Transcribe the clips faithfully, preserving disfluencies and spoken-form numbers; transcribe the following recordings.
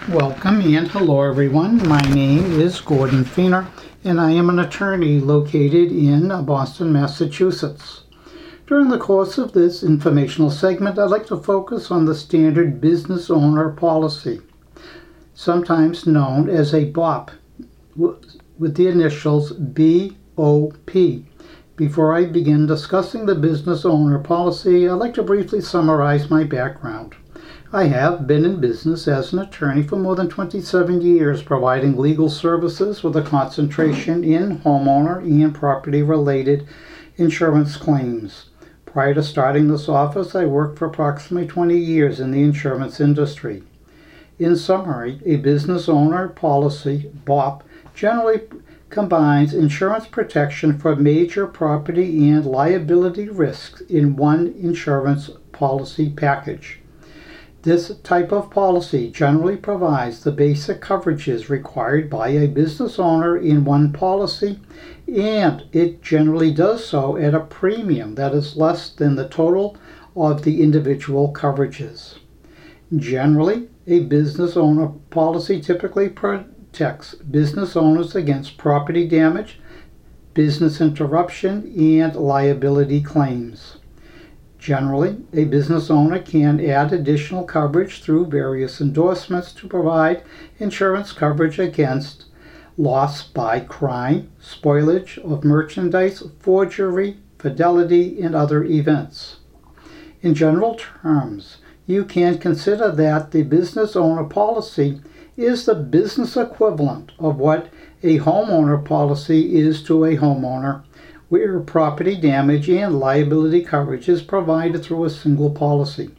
Welcome and hello everyone. My name is Gordon Feener and I am an attorney located in Boston, Massachusetts. During the course of this informational segment, I'd like to focus on the Standard Business Owner Policy, sometimes known as a B O P, with the initials B O P. Before I begin discussing the Business Owner Policy, I'd like to briefly summarize my background. I have been in business as an attorney for more than twenty-seven years, providing legal services with a concentration in homeowner and property-related insurance claims. Prior to starting this office, I worked for approximately twenty years in the insurance industry. In summary, a business owner policy, B O P, generally combines insurance protection for major property and liability risks in one insurance policy package. This type of policy generally provides the basic coverages required by a business owner in one policy, and it generally does so at a premium that is less than the total of the individual coverages. Generally, a business owner policy typically protects business owners against property damage, business interruption, and liability claims. Generally, a business owner can add additional coverage through various endorsements to provide insurance coverage against loss by crime, spoilage of merchandise, forgery, fidelity, and other events. In general terms, you can consider that the business owner policy is the business equivalent of what a homeowner policy is to a homeowner, where property damage and liability coverage is provided through a single policy.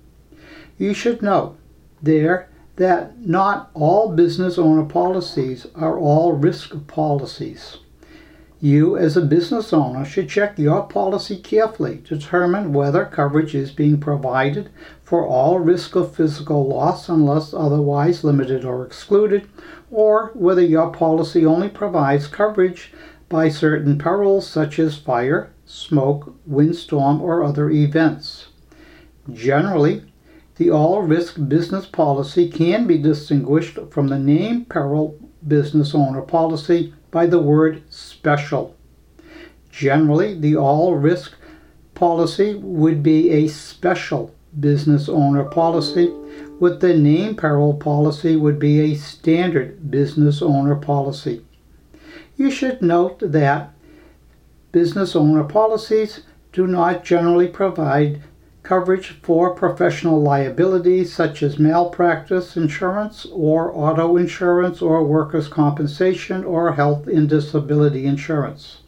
You should note there that not all business owner policies are all risk policies. You, as a business owner, should check your policy carefully to determine whether coverage is being provided for all risk of physical loss unless otherwise limited or excluded, or whether your policy only provides coverage by certain perils such as fire, smoke, windstorm, or other events. Generally, the all-risk business policy can be distinguished from the named peril business owner policy by the word special. Generally, the all-risk policy would be a special business owner policy, with the named peril policy would be a standard business owner policy. You should note that business owner policies do not generally provide coverage for professional liabilities such as malpractice insurance or auto insurance or workers' compensation or health and disability insurance.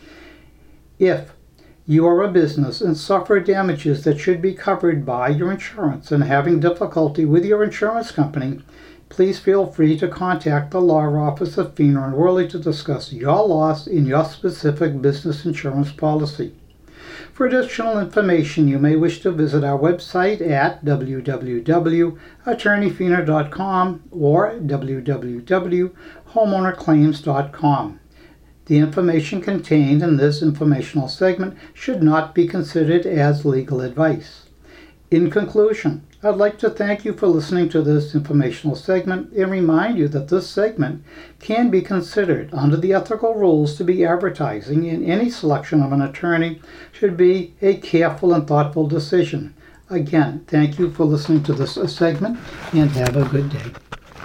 If you are a business and suffer damages that should be covered by your insurance and having difficulty with your insurance company, please feel free to contact the law office of Feener and Worley to discuss your loss in your specific business insurance policy. For additional information, you may wish to visit our website at w w w dot attorney feener dot com or w w w dot homeowner claims dot com. The information contained in this informational segment should not be considered as legal advice. In conclusion, I'd like to thank you for listening to this informational segment and remind you that this segment can be considered under the ethical rules to be advertising, and any selection of an attorney should be a careful and thoughtful decision. Again, thank you for listening to this segment and have a good day.